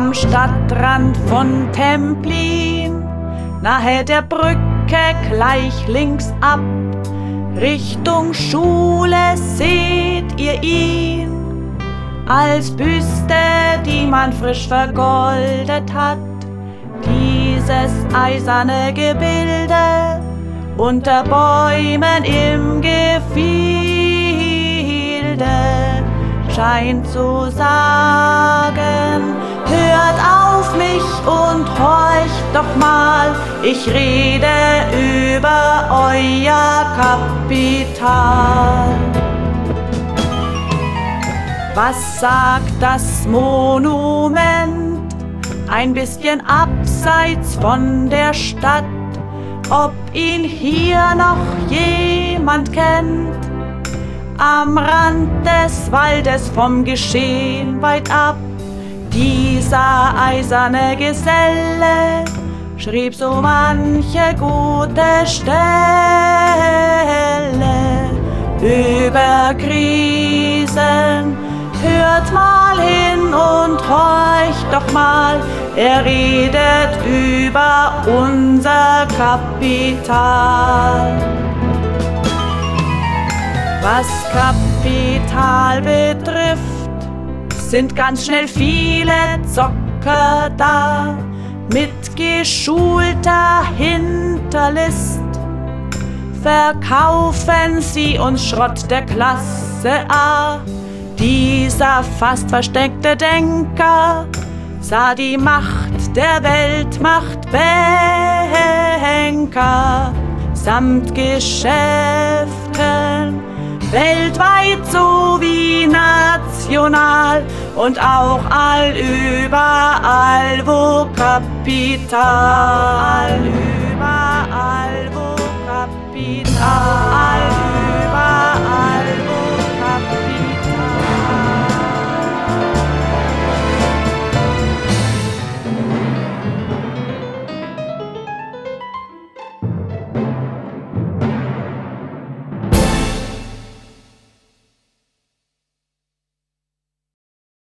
Am Stadtrand von Templin, nahe der Brücke gleich links ab, Richtung Schule seht ihr ihn, als Büste, die man frisch vergoldet hat. Dieses eiserne Gebilde unter Bäumen im Gefilde scheint zu sagen: Hört auf mich und horcht doch mal, ich rede über euer Kapital. Was sagt das Monument, ein bisschen abseits von der Stadt? Ob ihn hier noch jemand kennt? Am Rand des Waldes vom Geschehen weit ab, dieser eiserne Geselle schrieb so manche gute Stelle über Krisen. Hört mal hin und horcht doch mal, er redet über unser Kapital. Was Kapital betrifft, sind ganz schnell viele Zocker da, mit geschulter Hinterlist. Verkaufen sie uns Schrott der Klasse A. Dieser fast versteckte Denker sah die Macht der Weltmachtbanker samt Geschäften, weltweit sowie national und auch überall, wo Kapital, überall, wo Kapital.